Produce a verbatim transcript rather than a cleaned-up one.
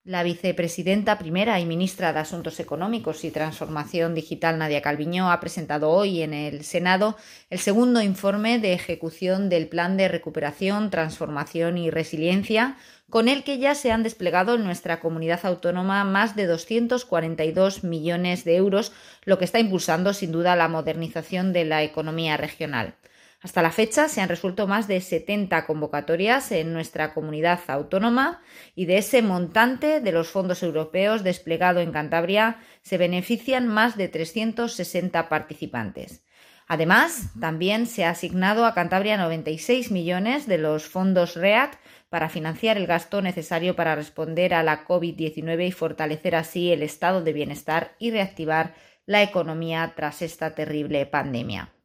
La vicepresidenta primera y ministra de Asuntos Económicos y Transformación Digital, Nadia Calviño, ha presentado hoy en el Senado el segundo informe de ejecución del Plan de Recuperación, Transformación y Resiliencia, con el que ya se han desplegado en nuestra comunidad autónoma más de doscientos cuarenta y dos millones de euros, lo que está impulsando sin duda la modernización de la economía regional. Hasta la fecha se han resuelto más de setenta convocatorias en nuestra comunidad autónoma y de ese montante de los fondos europeos desplegado en Cantabria se benefician más de trescientos sesenta participantes. Además, también se ha asignado a Cantabria noventa y seis millones de los fondos REACT para financiar el gasto necesario para responder a la COVID diecinueve y fortalecer así el estado de bienestar y reactivar la economía tras esta terrible pandemia.